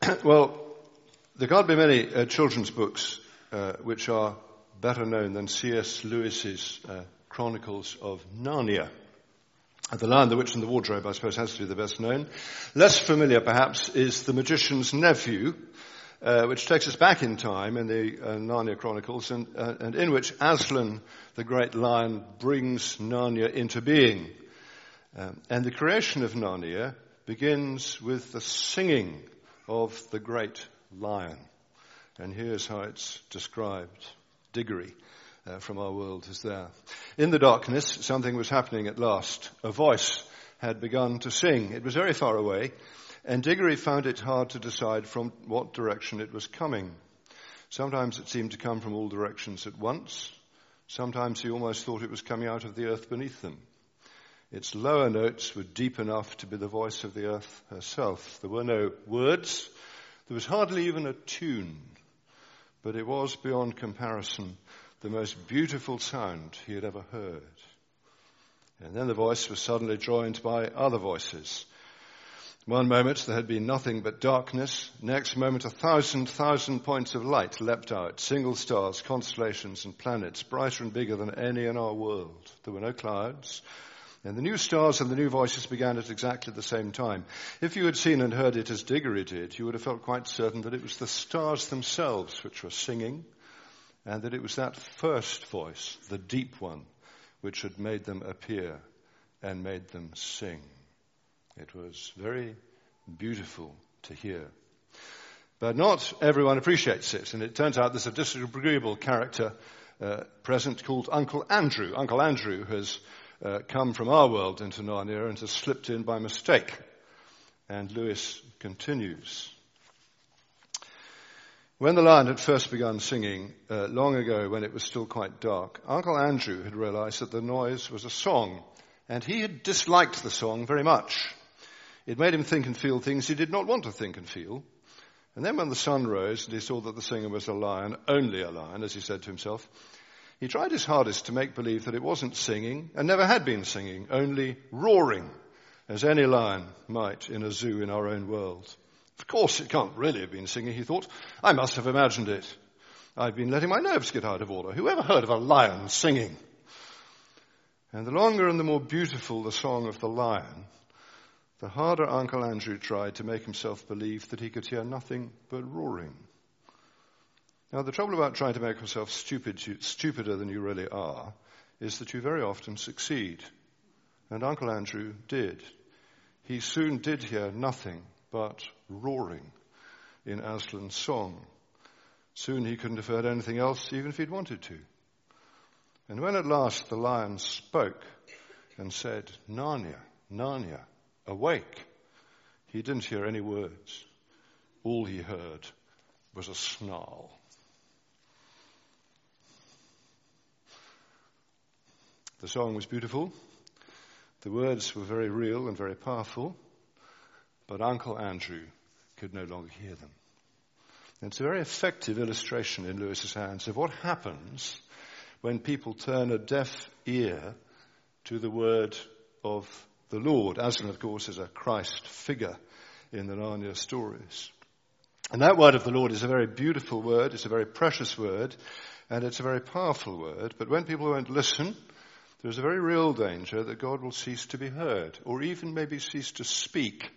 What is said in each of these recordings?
Well, there can't be many children's books which are better known than C.S. Lewis's Chronicles of Narnia. The Lion, the Witch and the Wardrobe, I suppose, has to be the best known. Less familiar, perhaps, is The Magician's Nephew, which takes us back in time in the Narnia Chronicles, and in which Aslan, the great lion, brings Narnia into being. And the creation of Narnia begins with the singing of the great lion. And here's how it's described. Diggory from our world is there. In the darkness, something was happening at last. A voice had begun to sing. It was very far away, and Diggory found it hard to decide from what direction it was coming. Sometimes it seemed to come from all directions at once. Sometimes he almost thought it was coming out of the earth beneath them. Its lower notes were deep enough to be the voice of the earth herself. There were no words. There was hardly even a tune. But it was, beyond comparison, the most beautiful sound he had ever heard. And then the voice was suddenly joined by other voices. One moment there had been nothing but darkness. Next moment 1,000 points of light leapt out. Single stars, constellations and planets, brighter and bigger than any in our world. There were no clouds. And the new stars and the new voices began at exactly the same time. If you had seen and heard it as Diggory did, you would have felt quite certain that it was the stars themselves which were singing, and that it was that first voice, the deep one, which had made them appear and made them sing. It was very beautiful to hear. But not everyone appreciates it, and it turns out there's a disagreeable character present called Uncle Andrew. Uncle Andrew has come from our world into Narnia and has slipped in by mistake. And Lewis continues. When the lion had first begun singing, long ago when it was still quite dark, Uncle Andrew had realized that the noise was a song, and he had disliked the song very much. It made him think and feel things he did not want to think and feel. And then when the sun rose and he saw that the singer was a lion, only a lion, as he said to himself, he tried his hardest to make believe that it wasn't singing and never had been singing, only roaring, as any lion might in a zoo in our own world. Of course it can't really have been singing, he thought. I must have imagined it. I've been letting my nerves get out of order. Who ever heard of a lion singing? And the longer and the more beautiful the song of the lion, the harder Uncle Andrew tried to make himself believe that he could hear nothing but roaring. Now, the trouble about trying to make yourself stupider than you really are is that you very often succeed. And Uncle Andrew did. He soon did hear nothing but roaring in Aslan's song. Soon he couldn't have heard anything else, even if he'd wanted to. And when at last the lion spoke and said, "Narnia, Narnia, awake," he didn't hear any words. All he heard was a snarl. The song was beautiful. The words were very real and very powerful. But Uncle Andrew could no longer hear them. And it's a very effective illustration in Lewis's hands of what happens when people turn a deaf ear to the word of the Lord. Aslan, of course, is a Christ figure in the Narnia stories. And that word of the Lord is a very beautiful word. It's a very precious word. And it's a very powerful word. But when people won't listen, there's a very real danger that God will cease to be heard, or even maybe cease to speak.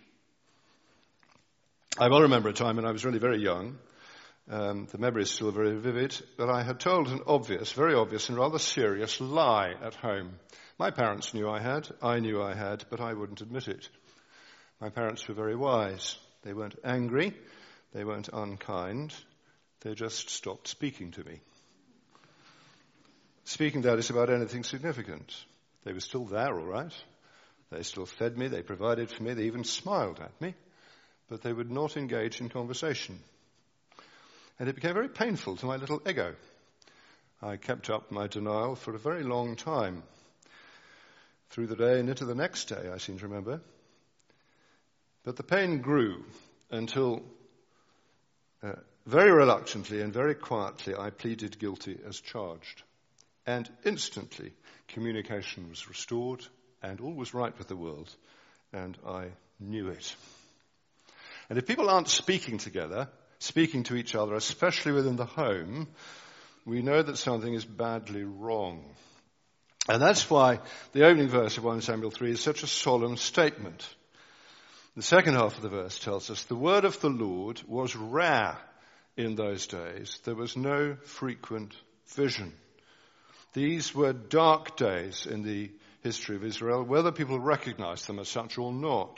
I well remember a time when I was really very young. The memory is still very vivid, but I had told an very obvious and rather serious lie at home. My parents knew I knew I had, but I wouldn't admit it. My parents were very wise. They weren't angry, they weren't unkind, they just stopped speaking to me. Speaking, that is, about anything significant. They were still there, all right. They still fed me, they provided for me, they even smiled at me, but they would not engage in conversation. And it became very painful to my little ego. I kept up my denial for a very long time, through the day and into the next day, I seem to remember. But the pain grew until very reluctantly and very quietly I pleaded guilty as charged. And instantly communication was restored and all was right with the world, and I knew it. And if people aren't speaking together, speaking to each other, especially within the home, we know that something is badly wrong. And that's why the opening verse of 1 Samuel 3 is such a solemn statement. The second half of the verse tells us, the word of the Lord was rare in those days. There was no frequent vision. These were dark days in the history of Israel, whether people recognized them as such or not.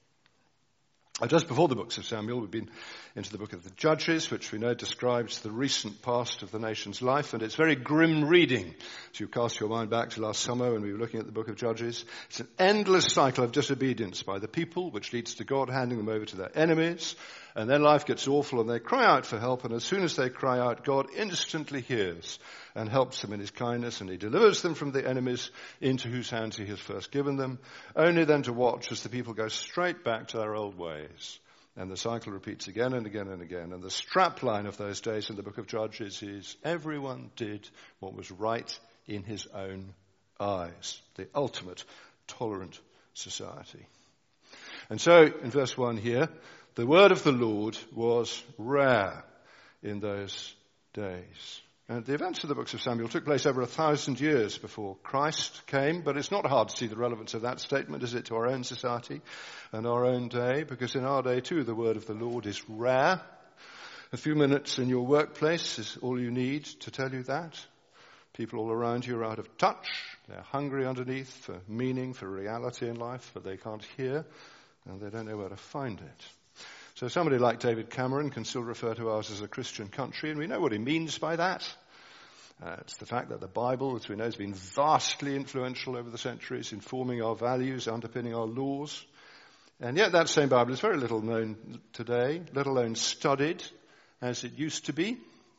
Just before the books of Samuel, we've been into the book of the Judges, which we know describes the recent past of the nation's life, and it's very grim reading. So you cast your mind back to last summer when we were looking at the book of Judges. It's an endless cycle of disobedience by the people, which leads to God handing them over to their enemies, and then life gets awful and they cry out for help, and as soon as they cry out, God instantly hears and helps them in his kindness, and he delivers them from the enemies into whose hands he has first given them, only then to watch as the people go straight back to their old ways. And the cycle repeats again and again and again. And the strapline of those days in the book of Judges is everyone did what was right in his own eyes. The ultimate tolerant society. And so in verse 1 here, the word of the Lord was rare in those days. And the events of the books of Samuel took place over 1,000 years before Christ came, but it's not hard to see the relevance of that statement, is it, to our own society and our own day? Because in our day too, the word of the Lord is rare. A few minutes in your workplace is all you need to tell you that. People all around you are out of touch. They're hungry underneath for meaning, for reality in life, but they can't hear, and they don't know where to find it. So somebody like David Cameron can still refer to ours as a Christian country, and we know what he means by that. It's the fact that the Bible, as we know, has been vastly influential over the centuries, informing our values, underpinning our laws. And yet that same Bible is very little known today, let alone studied as it used to be.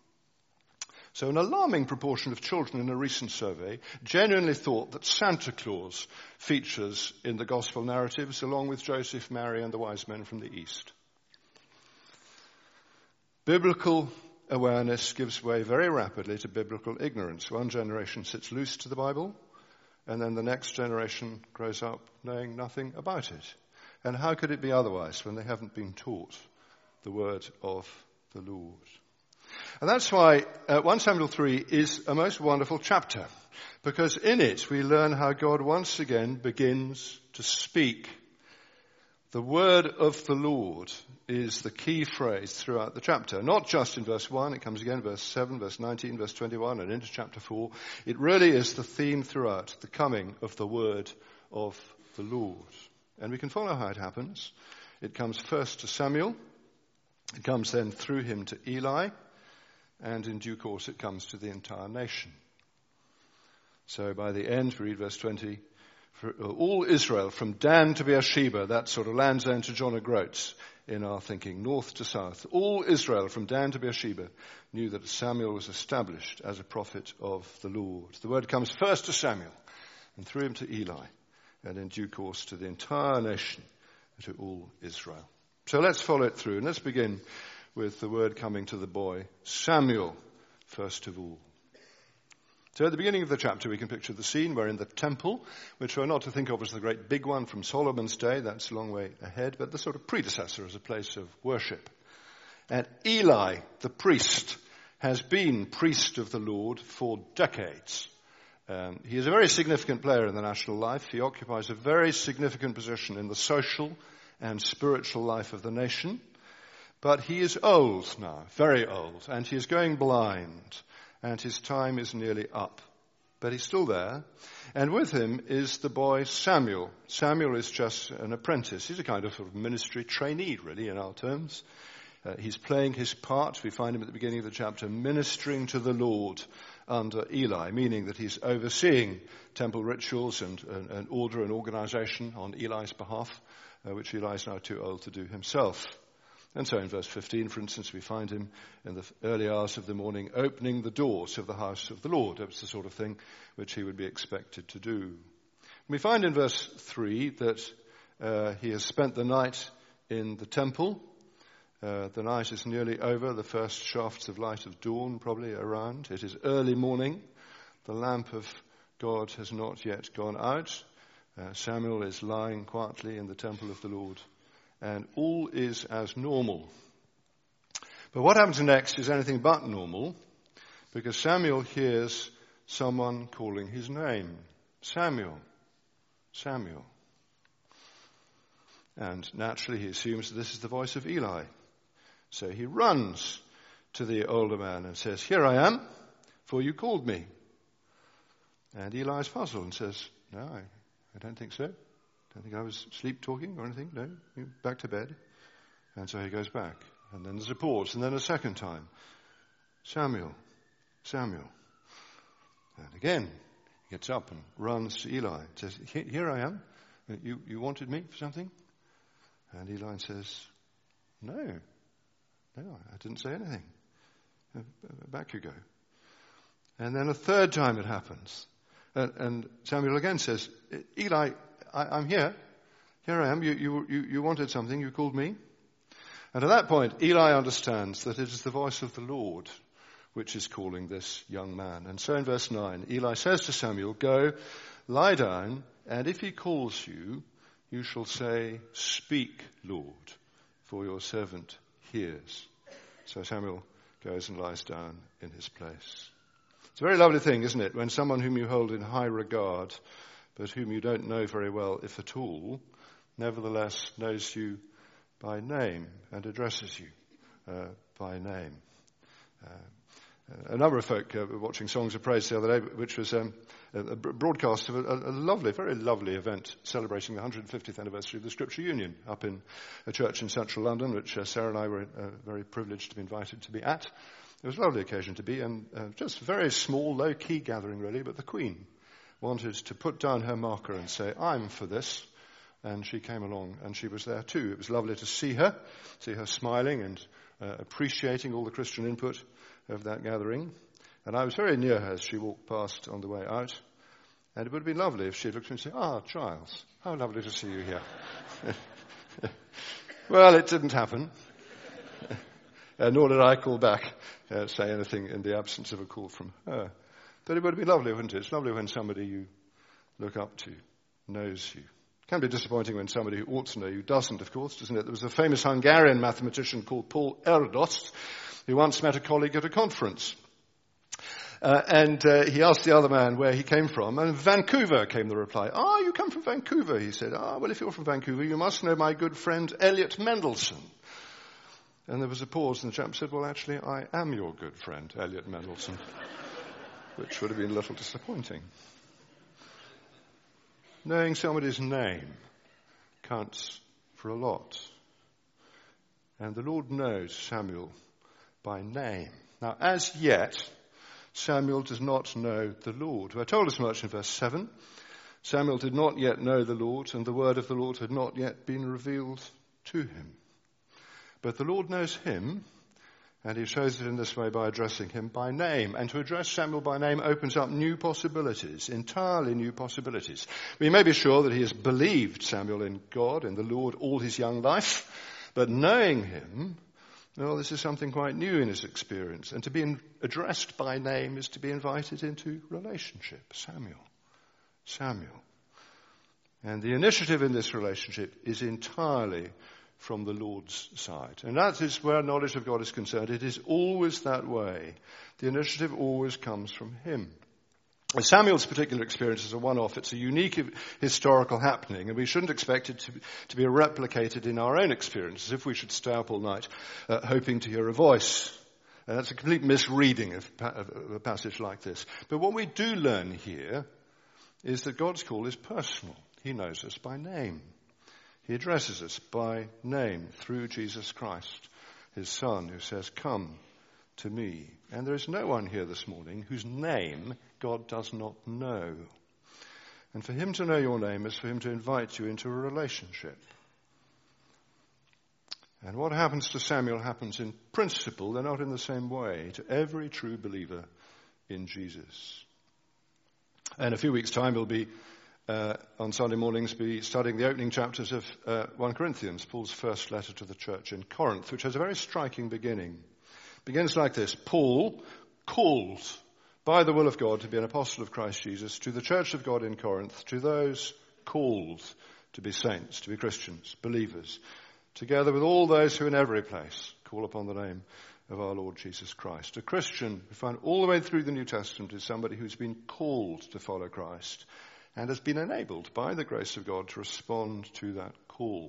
So an alarming proportion of children in a recent survey genuinely thought that Santa Claus features in the gospel narratives along with Joseph, Mary, and the wise men from the East. Biblical awareness gives way very rapidly to biblical ignorance. One generation sits loose to the Bible, and then the next generation grows up knowing nothing about it. And how could it be otherwise when they haven't been taught the word of the Lord? And that's why 1 Samuel 3 is a most wonderful chapter, because in it we learn how God once again begins to speak. The word of the Lord is the key phrase throughout the chapter. Not just in verse 1, it comes again in verse 7, verse 19, verse 21, and into chapter 4. It really is the theme throughout, the coming of the word of the Lord. And we can follow how it happens. It comes first to Samuel. It comes then through him to Eli. And in due course it comes to the entire nation. So by the end, we read verse 20, for all Israel, from Dan to Beersheba, that sort of land zone to John O'Groats in our thinking, north to south, all Israel, from Dan to Beersheba, knew that Samuel was established as a prophet of the Lord. The word comes first to Samuel, and through him to Eli, and in due course to the entire nation, to all Israel. So let's follow it through, and let's begin with the word coming to the boy Samuel, first of all. So at the beginning of the chapter, we can picture the scene. We're in the temple, which we're not to think of as the great big one from Solomon's day. That's a long way ahead, but the sort of predecessor as a place of worship. And Eli, the priest, has been priest of the Lord for decades. He is a very significant player in the national life. He occupies a very significant position in the social and spiritual life of the nation. But he is old now, very old, and he is going blind. And his time is nearly up. But he's still there. And with him is the boy Samuel. Samuel is just an apprentice. He's a kind of ministry trainee, really, in our terms. He's playing his part. We find him at the beginning of the chapter ministering to the Lord under Eli, meaning that he's overseeing temple rituals and order and organization on Eli's behalf, which Eli is now too old to do himself. And so in verse 15, for instance, we find him in the early hours of the morning opening the doors of the house of the Lord. That's the sort of thing which he would be expected to do. We find in verse 3 that he has spent the night in the temple. The night is nearly over, the first shafts of light of dawn probably around. It is early morning. The lamp of God has not yet gone out. Samuel is lying quietly in the temple of the Lord, and all is as normal. But what happens next is anything but normal, because Samuel hears someone calling his name. Samuel. Samuel. And naturally he assumes that this is the voice of Eli. So he runs to the older man and says, "Here I am, for you called me." And Eli is puzzled and says, "No, I don't think so. I don't think I was sleep talking or anything. No, you back to bed." And so he goes back. And then there's a pause, and then a second time. "Samuel, Samuel." And again, he gets up and runs to Eli and says, "Here I am. You wanted me for something?" And Eli says, No, I didn't say anything. Back you go. And then a third time it happens. And Samuel again says, "Eli, I'm here. Here I am. You wanted something. You called me." And at that point, Eli understands that it is the voice of the Lord which is calling this young man. And so in verse 9, Eli says to Samuel, "Go, lie down, and if he calls you, you shall say, 'Speak, Lord, for your servant hears.'" So Samuel goes and lies down in his place. It's a very lovely thing, isn't it, when someone whom you hold in high regard, but whom you don't know very well, if at all, nevertheless knows you by name and addresses you by name. A number of folk were watching Songs of Praise the other day, which was a broadcast of a lovely, very lovely event celebrating the 150th anniversary of the Scripture Union up in a church in central London, which Sarah and I were very privileged to be invited to be at. It was a lovely occasion to be, and just a very small, low-key gathering, really, but the Queen wanted to put down her marker and say, "I'm for this," and she came along, and she was there too. It was lovely to see her smiling and appreciating all the Christian input of that gathering. And I was very near her as she walked past on the way out. And it would have been lovely if she had looked at me and said, "Ah, Giles, how lovely to see you here." Well, it didn't happen. Nor did I call back, say anything in the absence of a call from her. But it would have been lovely, wouldn't it? It's lovely when somebody you look up to knows you. It can be disappointing when somebody who ought to know you doesn't, of course, doesn't it? There was a famous Hungarian mathematician called Paul Erdos, who once met a colleague at a conference. And he asked the other man where he came from, and Vancouver came the reply. "Ah, you come from Vancouver," he said. "Ah, well, if you're from Vancouver, you must know my good friend Elliot Mendelsohn." And there was a pause, and the chap said, "Well, actually, I am your good friend, Elliot Mendelsohn," which would have been a little disappointing. Knowing somebody's name counts for a lot. And the Lord knows Samuel by name. Now, as yet, Samuel does not know the Lord. We're told as much in verse 7. Samuel did not yet know the Lord, and the word of the Lord had not yet been revealed to him. But the Lord knows him, and he shows it in this way by addressing him by name. And to address Samuel by name opens up new possibilities, entirely new possibilities. We may be sure that he has believed Samuel in God, in the Lord, all his young life, but knowing him, well, this is something quite new in his experience. And to be addressed by name is to be invited into relationship. Samuel. And the initiative in this relationship is entirely from the Lord's side. And that is where knowledge of God is concerned. It is always that way. The initiative always comes from him. Samuel's particular experience is a one-off. It's a unique historical happening, and we shouldn't expect it to be replicated in our own experience, as if we should stay up all night hoping to hear a voice. And that's a complete misreading of a passage like this. But what we do learn here is that God's call is personal. He knows us by name. He addresses us by name through Jesus Christ, his Son, who says, "Come to me." And there is no one here this morning whose name God does not know. And for him to know your name is for him to invite you into a relationship. And what happens to Samuel happens in principle, though not in the same way, to every true believer in Jesus. In a few weeks' time, we'll be on Sunday mornings be studying the opening chapters of 1 Corinthians, Paul's first letter to the church in Corinth, which has a very striking beginning. It begins like this: Paul, called by the will of God to be an apostle of Christ Jesus, to the church of God in Corinth, to those called to be saints, to be Christians, believers, together with all those who in every place call upon the name of our Lord Jesus Christ. A Christian, we find all the way through the New Testament, is somebody who's been called to follow Christ and has been enabled by the grace of God to respond to that call.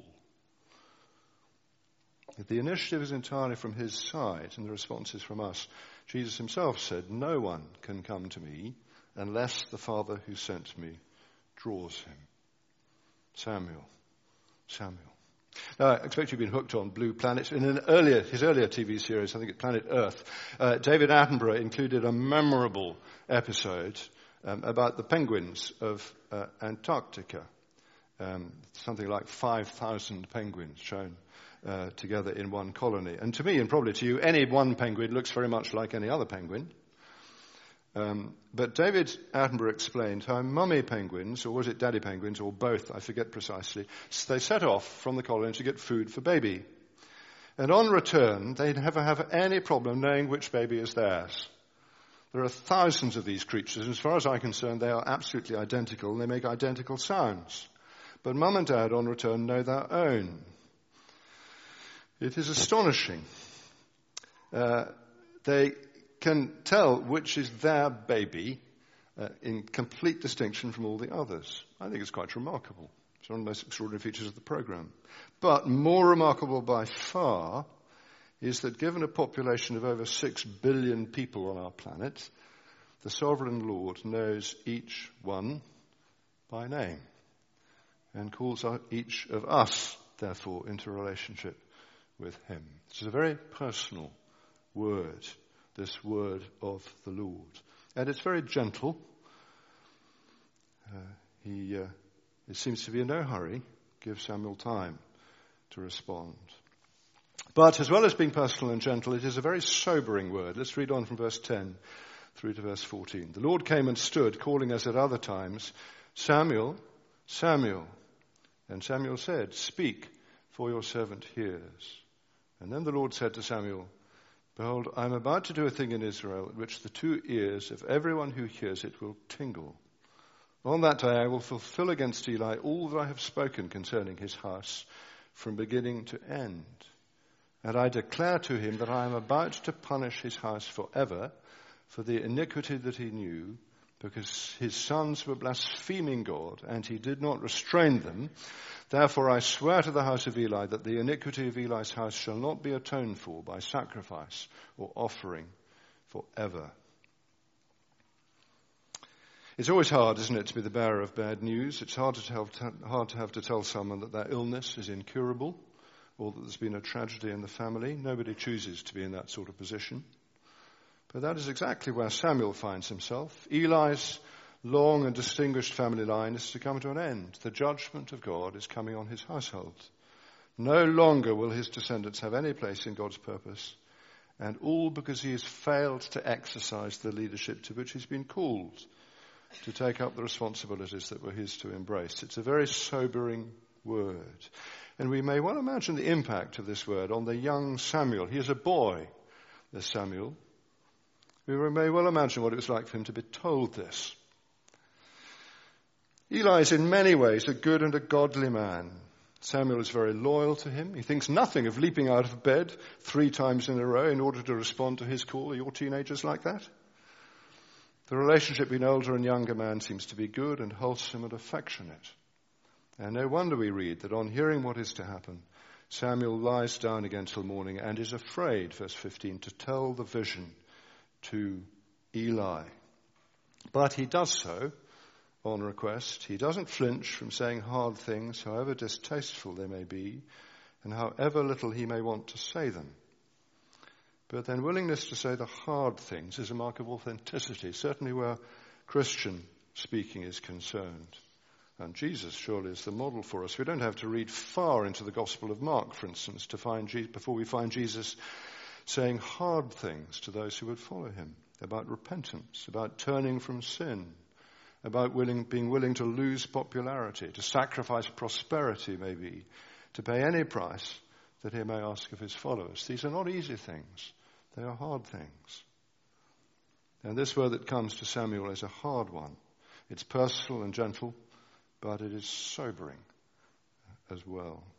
The initiative is entirely from his side and the response is from us. Jesus himself said, "No one can come to me unless the Father who sent me draws him." Samuel. Now, I expect you've been hooked on Blue Planet. In his earlier TV series, I think it's Planet Earth, David Attenborough included a memorable episode about the penguins of Antarctica. Something like 5,000 penguins shown together in one colony. And to me, and probably to you, any one penguin looks very much like any other penguin. But David Attenborough explained how mummy penguins, or was it daddy penguins, or both, I forget precisely, they set off from the colony to get food for baby. And on return, they never have any problem knowing which baby is theirs. There are thousands of these creatures, and as far as I'm concerned, they are absolutely identical, and they make identical sounds. But mum and dad on return know their own. It is astonishing. They can tell which is their baby in complete distinction from all the others. I think it's quite remarkable. It's one of the most extraordinary features of the program. But more remarkable by far is that given a population of over 6 billion people on our planet, the sovereign Lord knows each one by name and calls out each of us, therefore, into relationship with him. This is a very personal word, this word of the Lord. And it's very gentle. It seems to be in no hurry. Give Samuel time to respond. But as well as being personal and gentle, it is a very sobering word. Let's read on from verse 10 through to verse 14. The Lord came and stood, calling us at other times, "Samuel, Samuel." And Samuel said, "Speak, for your servant hears." And then the Lord said to Samuel, "Behold, I am about to do a thing in Israel at which the 2 ears of everyone who hears it will tingle. On that day I will fulfill against Eli all that I have spoken concerning his house from beginning to end. And I declare to him that I am about to punish his house forever for the iniquity that he knew, because his sons were blaspheming God, and he did not restrain them. Therefore I swear to the house of Eli that the iniquity of Eli's house shall not be atoned for by sacrifice or offering forever." It's always hard, isn't it, to be the bearer of bad news. It's hard to have to tell someone that their illness is incurable or that there's been a tragedy in the family. Nobody chooses to be in that sort of position. But that is exactly where Samuel finds himself. Eli's long and distinguished family line is to come to an end. The judgment of God is coming on his household. No longer will his descendants have any place in God's purpose, and all because he has failed to exercise the leadership to which he's been called, to take up the responsibilities that were his to embrace. It's a very sobering word. And we may well imagine the impact of this word on the young Samuel. He is a boy, this Samuel. We may well imagine what it was like for him to be told this. Eli is in many ways a good and a godly man. Samuel is very loyal to him. He thinks nothing of leaping out of bed 3 times in a row in order to respond to his call. Are your teenagers like that? The relationship between older and younger man seems to be good and wholesome and affectionate. And no wonder we read that on hearing what is to happen, Samuel lies down again till morning and is afraid, verse 15, to tell the vision to Eli. But he does so on request. He doesn't flinch from saying hard things, however distasteful they may be, and however little he may want to say them. But then willingness to say the hard things is a mark of authenticity, certainly where Christian speaking is concerned. And Jesus surely is the model for us. We don't have to read far into the Gospel of Mark, for instance, before we find Jesus saying hard things to those who would follow him, about repentance, about turning from sin, about being willing to lose popularity, to sacrifice prosperity maybe, to pay any price that he may ask of his followers. These are not easy things. They are hard things. And this word that comes to Samuel is a hard one. It's personal and gentle, but it is sobering as well.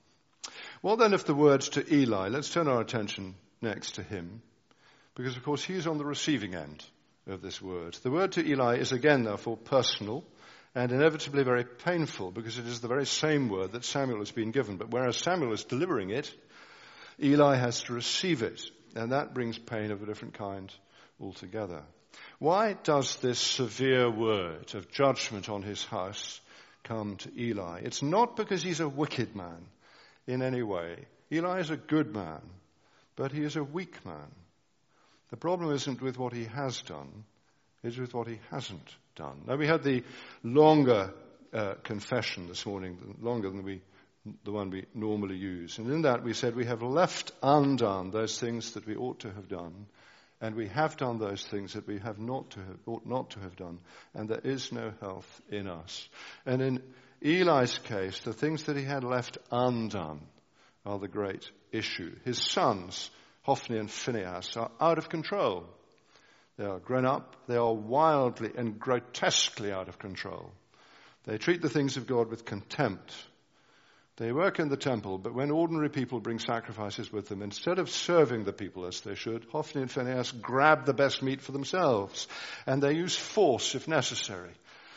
What then of the words to Eli? Let's turn our attention next to him, because of course he is on the receiving end of this word. The word to Eli is again, therefore, personal and inevitably very painful, because it is the very same word that Samuel has been given. But whereas Samuel is delivering it, Eli has to receive it, and that brings pain of a different kind altogether. Why does this severe word of judgment on his house come to Eli? It's not because he's a wicked man in any way. Eli is a good man, but he is a weak man. The problem isn't with what he has done, it's with what he hasn't done. Now, we had the longer confession this morning, longer than the one we normally use. And in that we said we have left undone those things that we ought to have done, and we have done those things that we ought not to have done, and there is no health in us. And in Eli's case, the things that he had left undone are the great issue. His sons, Hophni and Phinehas, are out of control. They are grown up. They are wildly and grotesquely out of control. They treat the things of God with contempt. They work in the temple, but when ordinary people bring sacrifices with them, instead of serving the people as they should, Hophni and Phinehas grab the best meat for themselves, and they use force if necessary.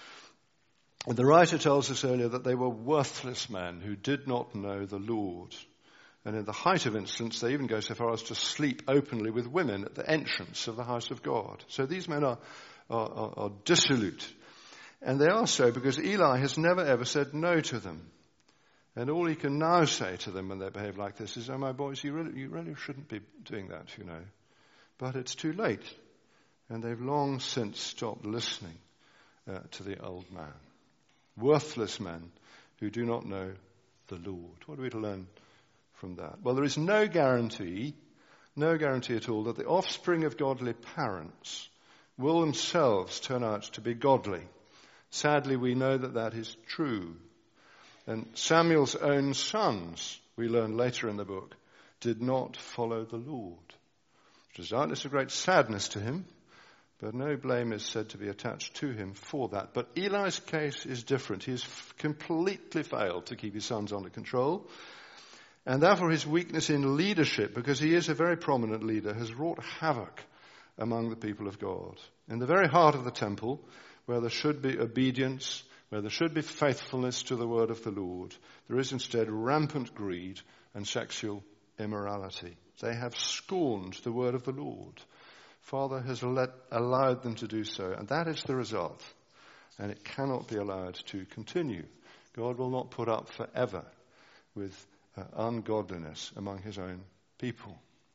And the writer tells us earlier that they were worthless men who did not know the Lord. And in the height of insolence, they even go so far as to sleep openly with women at the entrance of the house of God. So these men are dissolute. And they are so because Eli has never ever said no to them. And all he can now say to them when they behave like this is, "Oh, my boys, you really shouldn't be doing that, you know." But it's too late. And they've long since stopped listening to the old man. Worthless men who do not know the Lord. What are we to learn from that? Well, there is no guarantee at all that the offspring of godly parents will themselves turn out to be godly. Sadly, we know that that is true. And Samuel's own sons, we learn later in the book, did not follow the Lord. Which is doubtless a great sadness to him, but no blame is said to be attached to him for that. But Eli's case is different. He has completely failed to keep his sons under control. And therefore his weakness in leadership, because he is a very prominent leader, has wrought havoc among the people of God. In the very heart of the temple, where there should be obedience, where there should be faithfulness to the word of the Lord, there is instead rampant greed and sexual immorality. They have scorned the word of the Lord. Father has allowed them to do so, and that is the result. And it cannot be allowed to continue. God will not put up forever with ungodliness among his own people.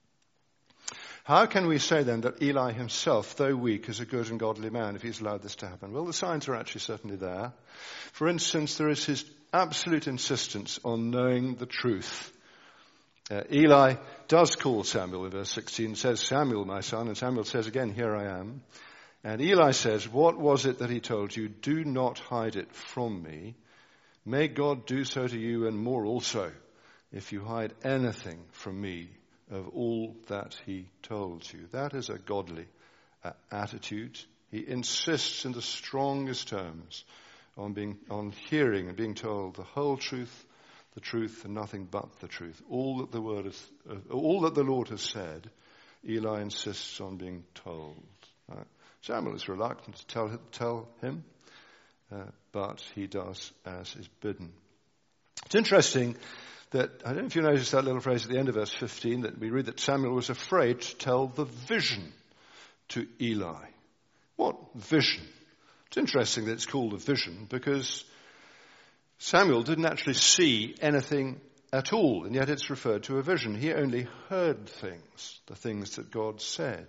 How can we say then that Eli himself, though weak, is a good and godly man if he's allowed this to happen? Well, the signs are actually certainly there. For instance, there is his absolute insistence on knowing the truth. Eli does call Samuel in verse 16, says, "Samuel, my son," and Samuel says again, "Here I am." And Eli says, "What was it that he told you? Do not hide it from me. May God do so to you and more also, if you hide anything from me of all that he told you." That is a godly attitude. He insists in the strongest terms on hearing and being told the whole truth, the truth, and nothing but the truth. All that the Lord has said, Eli insists on being told. Samuel is reluctant to tell him, but he does as is bidden. It's interesting that, I don't know if you noticed that little phrase at the end of verse 15, that we read that Samuel was afraid to tell the vision to Eli. What vision? It's interesting that it's called a vision, because Samuel didn't actually see anything at all, and yet it's referred to a vision. He only heard things, the things that God said.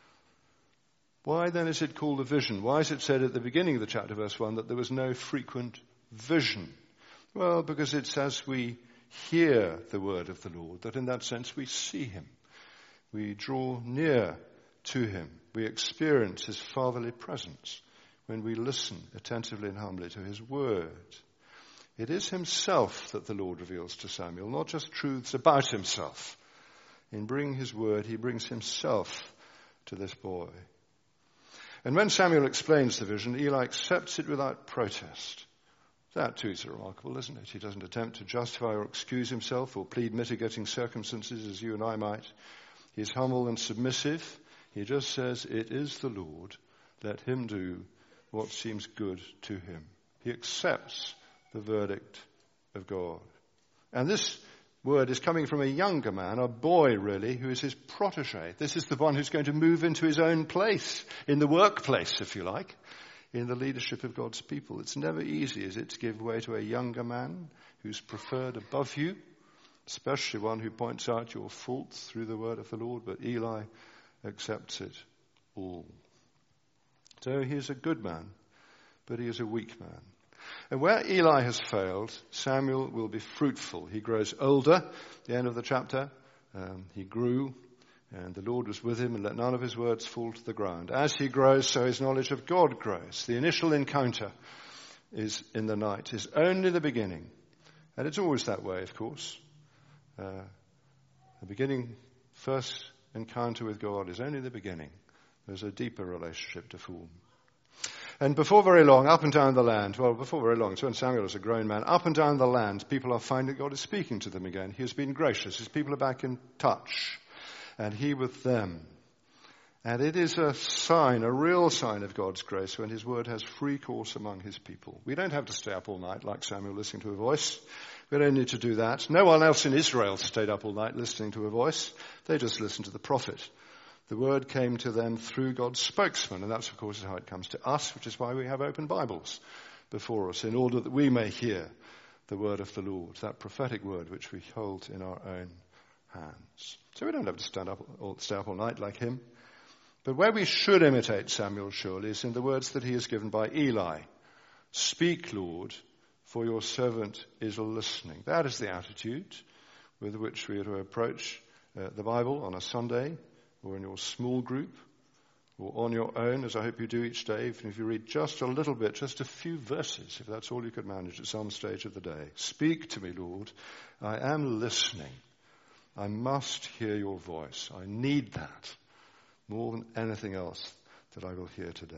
Why then is it called a vision? Why is it said at the beginning of the chapter, verse 1, that there was no frequent vision? Well, because it's as we hear the word of the Lord that in that sense we see him. We draw near to him. We experience his fatherly presence when we listen attentively and humbly to his word. It is himself that the Lord reveals to Samuel, not just truths about himself. In bringing his word, he brings himself to this boy. And when Samuel explains the vision, Eli accepts it without protest. That too is remarkable, isn't it? He doesn't attempt to justify or excuse himself or plead mitigating circumstances as you and I might. He's humble and submissive. He just says, it is the Lord. Let him do what seems good to him. He accepts the verdict of God. And this word is coming from a younger man, a boy really, who is his protege. This is the one who's going to move into his own place, in the workplace, if you like, in the leadership of God's people. It's never easy, is it, to give way to a younger man who's preferred above you, especially one who points out your faults through the word of the Lord, but Eli accepts it all. So he is a good man, but he is a weak man. And where Eli has failed, Samuel will be fruitful. He grows older, at the end of the chapter. He grew, and the Lord was with him and let none of his words fall to the ground. As he grows, so his knowledge of God grows. The initial encounter is in the night, is only the beginning. And it's always that way, of course. The beginning, first encounter with God is only the beginning. There's a deeper relationship to form. And before very long, up and down the land, well, before very long, it's when Samuel is a grown man, up and down the land, people are finding God is speaking to them again. He has been gracious. His people are back in touch. And he with them. And it is a sign, a real sign of God's grace when his word has free course among his people. We don't have to stay up all night like Samuel listening to a voice. We don't need to do that. No one else in Israel stayed up all night listening to a voice. They just listened to the prophet. The word came to them through God's spokesman, and that's, of course, how it comes to us, which is why we have open Bibles before us, in order that we may hear the word of the Lord, that prophetic word which we hold in our own hands. So we don't have to stay up all night like him. But where we should imitate Samuel, surely, is in the words that he is given by Eli. Speak, Lord, for your servant is listening. That is the attitude with which we are to approach the Bible on a Sunday, or in your small group, or on your own, as I hope you do each day, even if you read just a little bit, just a few verses, if that's all you could manage at some stage of the day. Speak to me, Lord. I am listening. I must hear your voice. I need that more than anything else that I will hear today.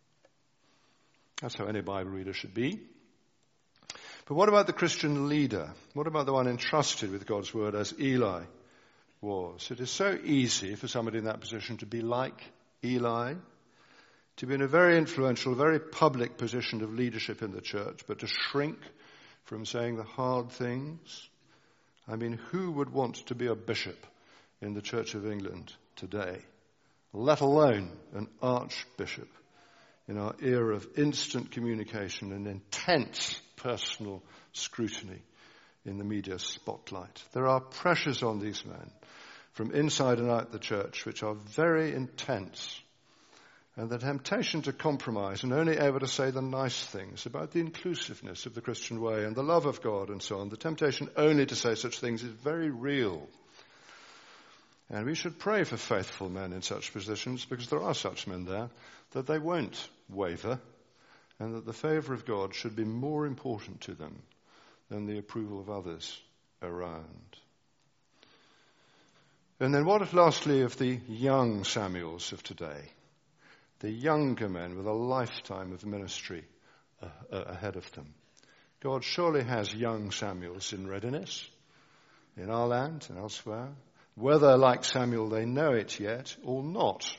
That's how any Bible reader should be. But what about the Christian leader? What about the one entrusted with God's word as Eli was? It is so easy for somebody in that position to be like Eli, to be in a very influential, very public position of leadership in the church, but to shrink from saying the hard things. I mean, who would want to be a bishop in the Church of England today, let alone an archbishop in our era of instant communication and intense personal scrutiny in the media spotlight? There are pressures on these men from inside and out the church which are very intense. And the temptation to compromise and only able to say the nice things about the inclusiveness of the Christian way and the love of God and so on, the temptation only to say such things is very real. And we should pray for faithful men in such positions, because there are such men there, that they won't waver, and that the favour of God should be more important to them than the approval of others around. And then what, lastly, of the young Samuels of today? The younger men with a lifetime of ministry ahead of them. God surely has young Samuels in readiness in our land and elsewhere, whether, like Samuel, they know it yet or not.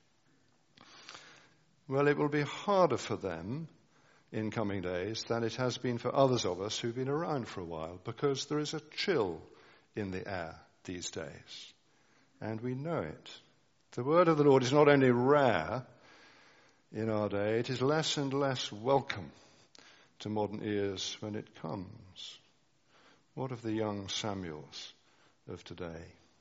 Well, it will be harder for them in coming days than it has been for others of us who've been around for a while, because there is a chill in the air these days, and we know it. The word of the Lord is not only rare in our day, it is less and less welcome to modern ears when it comes. What of the young Samuels of today?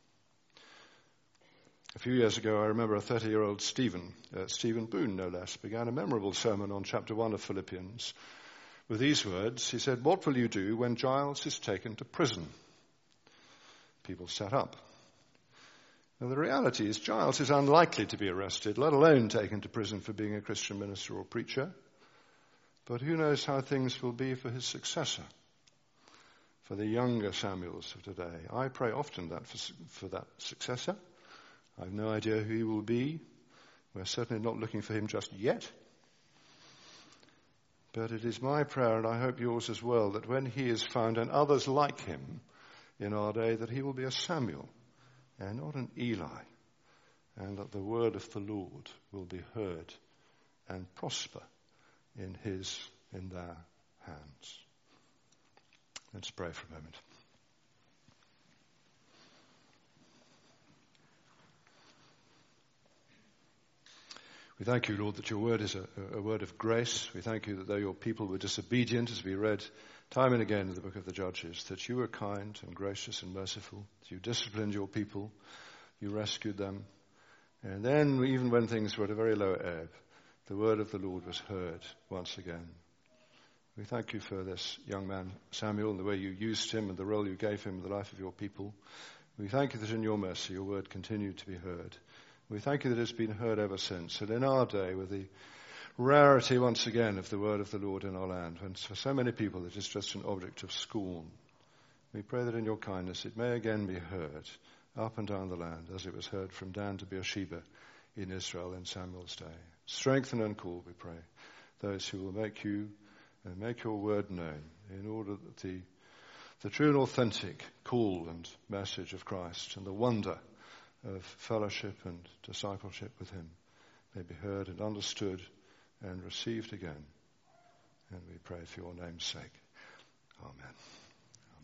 A few years ago, I remember a 30-year-old Stephen Boone, no less, began a memorable sermon on chapter 1 of Philippians with these words. He said, "What will you do when Giles is taken to prison?" People sat up. Now, the reality is Giles is unlikely to be arrested, let alone taken to prison for being a Christian minister or preacher. But who knows how things will be for his successor, for the younger Samuels of today. I pray often that for that successor. I have no idea who he will be. We're certainly not looking for him just yet. But it is my prayer, and I hope yours as well, that when he is found and others like him in our day, that he will be a Samuel and not an Eli, and that the word of the Lord will be heard and prosper in their hands. Let's pray for a moment. We thank you, Lord, that your word is a word of grace. We thank you that though your people were disobedient, as we read time and again in the book of the Judges, that you were kind and gracious and merciful, that you disciplined your people, you rescued them. And then, even when things were at a very low ebb, the word of the Lord was heard once again. We thank you for this young man, Samuel, and the way you used him and the role you gave him in the life of your people. We thank you that in your mercy your word continued to be heard. We thank you that it's been heard ever since. And in our day, with the rarity once again of the word of the Lord in our land, when for so many people it is just an object of scorn, we pray that in your kindness it may again be heard up and down the land as it was heard from Dan to Beersheba in Israel in Samuel's day. Strengthen and call, we pray, those who will make your word known, in order that the true and authentic call and message of Christ and the wonder of fellowship and discipleship with him may be heard and understood and received again. And we pray for your name's sake. Amen.